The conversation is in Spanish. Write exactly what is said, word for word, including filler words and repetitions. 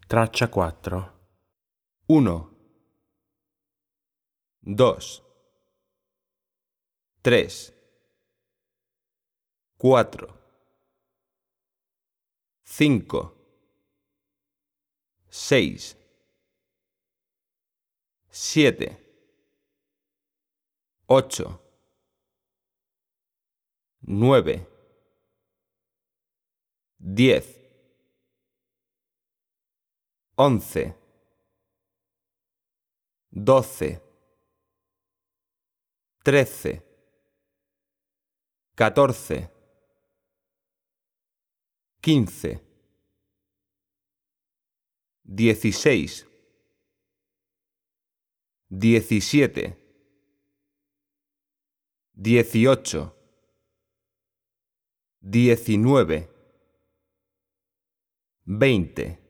Traccia quattro. uno, dos, tres, cuatro, cinco, seis, siete, ocho, nueve, diez, once, doce, trece, catorce, quince, dieciséis, diecisiete, dieciocho, diecinueve, veinte.